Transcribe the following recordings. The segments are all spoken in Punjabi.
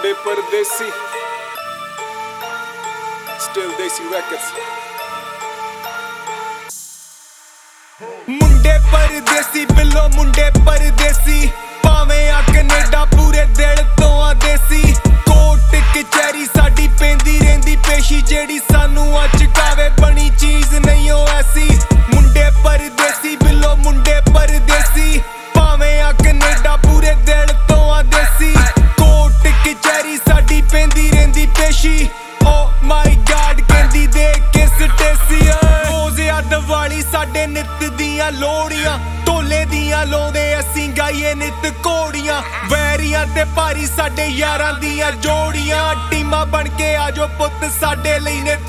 ਮੁੰਡੇ ਪਰਦੇਸੀ Still Desi Records ਮੁੰਡੇ ਪਰਦੇਸੀ ਬਿੱਲੋ ਮੁੰਡੇ ਪਰਦੇਸੀ ਭਾਵੇਂ ਆ ਕੈਨੇਡਾ ਪੂਰੇ ਦਿਲ ਤੋਂ ਆ ਦੇਸੀ ਕੋਟ ਕਚਹਿਰੀ ਸਾਡੀ ਪੈਂਦੀ ਰਹਿੰਦੀ ਪੇਸ਼ੀ ਜਿਹੜੀ ਸਾਨੂੰ ਅੱਜ ਕਾਵੇ ਬਣੀ ਚੀਜ਼ ਨਹੀਂ ਉਹ ਐਸੀ ਮੁੰਡੇ ਪਰਦੇਸੀ ਬਿੱਲੋ ਮੁੰਡੇ ਪਰਦੇਸੀ ਭਾਵੇਂ ਆ ਕੈਨੇਡਾ ਪੂਰੇ ਦਿਲ ਤੋਂ ਆ ਦੇਸੀ ਕੋਟ ਕਚਹਿਰੀ ਸਾਡੀ ਪੈਂਦੀ ਰਹਿੰਦੀ ਪੇਸ਼ੀ ਓ ਮਾਈ ਗॉड ਕਹਿੰਦੀ ਦੇ ਕਿਸ ਟੇਸੀ ਓਏ ਦੀਵਾਲੀ ਸਾਡੇ ਨਿੱਤ ਦੀਆਂ ਲੋੜੀਆਂ ਢੋਲੇ ਦੀਆਂ ਲਾਉਂਦੇ ਅਸੀਂ ਗਾਈਏ ਨਿੱਤ ਘੋੜੀਆਂ ਵੈਰੀਆਂ ਤੇ ਭਾਰੀ ਸਾਡੇ ਯਾਰਾਂ ਦੀਆਂ ਜੋੜੀਆਂ ਟੀਮਾਂ ਬਣ ਕੇ ਆਜੋ ਪੁੱਤ ਸਾਡੇ ਲਈ ਨੇ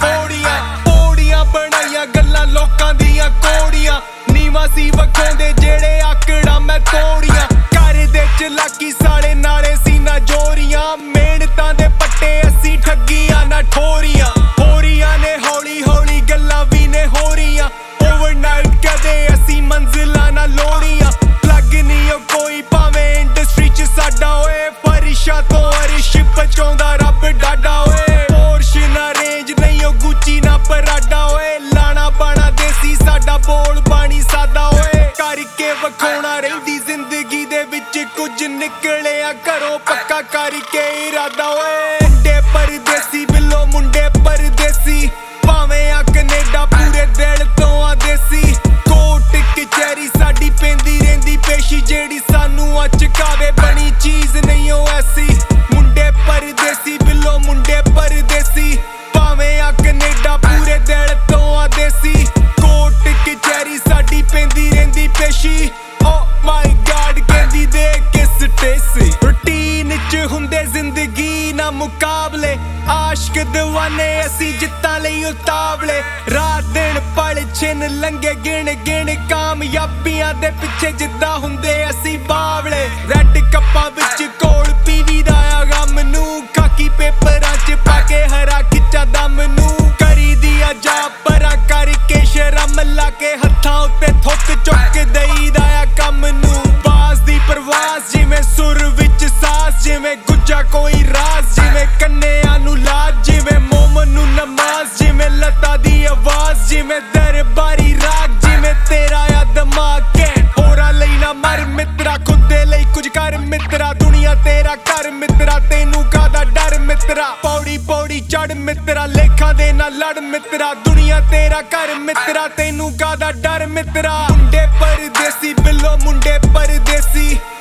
ਥੋੜੀਆਂ ਬਣਾਈਆਂ ਗੱਲਾਂ ਲੋਕਾਂ ਦੀਆਂ ਕੋੜੀਆਂ ਨੀਵਾਂ ਸੀ ਵਖਾਉਂਦੇ ਜਿਹੜੇ ਆਕੜਾਂ ਮੈਂ ਤੋੜੀਆਂ ਘਰ ਦੇ ਚਲਾਕੀ ਸਾਲੇ ਨਾਲੇ ਸੀ ਨਾ ਜੋਰੀਆਂ ਮਿਹਨਤਾਂ ਦੇ ਪੱਟੇ ਅਸੀਂ ਠੱਗੀਆਂ ਨਾ ਠੋਰੀਆਂ ਹੋਰੀਆਂ ਨੇ ਹੌਲੀ ਹੌਲੀ ਗੱਲਾਂ ਵੀ ਨੇ ਹੋ ਰਹੀਆਂ ਓਵਰਨਾਈਟ ਕਦੇ ਅਸੀਂ ਮੰਜ਼ਿਲਾਂ ਨਾ ਲੋੜੀਆਂ ਲੱਗ ਨਹੀਂ ਉਹ ਕੋਈ ਭਾਵੇਂ ਇੰਡਸਟਰੀ ਚ ਸਾਡਾ ਓਏ ਫਰਿਸ਼ਾਂ ਤੋਂ ਅਰਿਸ਼ ਪਹੁੰਚਾਉਂਦਾ ਰੱਬ ਡਾਡਾ ਓਏ ਪੋਰਸ਼ ਨਾ ਰੇਂਜ ਨਹੀਂ ਉਹ ਗੁੱਚੀ ਨਾ ਪਰਾਡਾ ਓਏ ਲਾਣਾ ਬਾਣਾ ਦੇਸੀ ਸਾਡਾ ਬੋਲ ਬਾਣੀ ਸਾਦਾ ਓਏ ਕਰਕੇ ਵਿਖਾਉਣਾ ਰਹਿੰਦੀ ਜ਼ਿੰਦਗੀ ਦੇ ਵਿੱਚ ਕੁਝ ਨਿਕਲਿਆ ਘਰੋਂ ਪੱਕਾ ਕਰਕੇ ਇਰਾਦਾ ਓਏ ਮੁੰਡੇ ਪਰਦੇਸੀ ਬਿੱਲੋ ਮੁੰਡੇ ਪਰਦੇਸੀ ਭਾਵੇਂ ਆ ਕੈਨੇਡਾ ਪੂਰੇ ਦਿਲ ਤੋਂ ਆ ਦੇਸੀ ਕੋਟ ਕਚਹਿਰੀ ਸਾਡੀ ਪੈਂਦੀ ਰਹਿੰਦੀ ਪੇਸ਼ੀ ਜਿਹੜੀ ਸਾਨੂੰ ਅੱਜ ਕਾਵੇ ਬਣੀ ਚੀਜ਼ ਨਹੀਂ ਉਹ ਐਸੀ ਮੁੰਡੇ ਪਰਦੇਸੀ ਬਿੱਲੋ ਮੁੰਡੇ ਪਰਦੇਸੀ ਭਾਵੇਂ ਆ ਕੈਨੇਡਾ ਪੂਰੇ ਦਿਲ ਤੋਂ ਆ ਦੇਸੀ ਕੋਟ ਕਚਹਿਰੀ ਸਾਡੀ ਪੈਂਦੀ ਰਹਿੰਦੀ ਪੇਸ਼ੀ ਓ ਮਾਈ ਗॉड ਕਹਿੰਦੀ ਦੇ ਕਿਸ ਟੇਸੀ ਰੂਟੀਨ ਚ ਹੁੰਦੇ ਜ਼ਿੰਦਗੀ ਨਾ ਮੁਕਾਬਲੇ ਆਸ਼ਕ دیਵਾਨੇ ਅਸੀਂ ਜਿੱਤਾਂ ਲਈ ਉਤਾਵਲੇ ਰਾਤ ਦਿਨ ਪਲ ਛਿਨ ਲੰਘੇ ਗਿਣ ਕਾਮਯਾਬੀਆਂ ਦੇ ਪਿੱਛੇ ਜਿੱਦਾਂ ਹੁੰਦੇ ਅਸੀਂ ਬਾਵਲੇ ਰੈੱਡ ਕੱਪਾਂ ਵਿੱਚ ਕੋਲ ਪੀਵੀ ਦਾ ਆ ਗਮ ਨੂੰ ਖਾਕੀ ਪੇਪਰਾਂ ਚ ਪਾ ਕੇ ਹਰਾ ਖਿੱਚਾ ਦਮ ਨੂੰ ਕਰੀ ਦੀ ਆ ਜਾ ਪਰਾਂ ਕਰਕੇ ਸ਼ਰਮ ਲਾ ਕੇ ਹੱਥਾਂ ਉੱਤੇ ਥੁੱਕ ਚੁੱਕ ਦਈਦਾ ਆ ਕੰਮ ਨੂੰ ਬਾਜ਼ ਦੀ ਪ੍ਰਵਾਸ ਜਿਵੇਂ ਸੁਰ ਵਿੱਚ ਸਾਸ ਜਿਵੇਂ ਗੁੱਜਾ ਕੋਈ ਰਾਜ਼ ਜਿਵੇਂ ਕੰਨਿਆਂ ਨੂੰ ਲਾਜ ਜਿਵੇਂ ਮੋਮਨ ਨੂੰ ਨਮਾਜ਼ ਜਿਵੇਂ ਲਤਾ ਦੀ ਆਵਾਜ਼ ਜਿਵੇਂ ਦਰਬਾਰੀ ਰਾਗ ਜਿਵੇਂ ਤੇਰਾ ਆ ਦਿਮਾਗ ਘੈਂਟ ਹੋਰਾਂ ਲਈ ਨਾ ਮਰ ਮਿੱਤਰਾ ਖੁਦ ਦੇ ਲਈ ਕੁਝ ਕਰ ਮਿੱਤਰਾ ਦੁਨੀਆ ਤੇਰਾ ਘਰ ਮਿੱਤਰਾ ਤੈਨੂੰ ਕਾਹਦਾ ਡਰ ਮਿੱਤਰਾ ਪੌੜੀ ਪੌੜੀ ਚੜ ਮਿੱਤਰਾ ਲੇਖਾਂ ਦੇ ਨਾਲ ਲੜ ਮਿੱਤਰਾ ਦੁਨੀਆ ਤੇਰਾ ਘਰ ਮਿੱਤਰਾ ਤੈਨੂੰ ਕਾਹਦਾ ਡਰ ਮਿੱਤਰਾ ਮੁੰਡੇ ਪਰਦੇਸੀ ਬਿੱਲੋ ਮੁੰਡੇ ਪਰਦੇਸੀ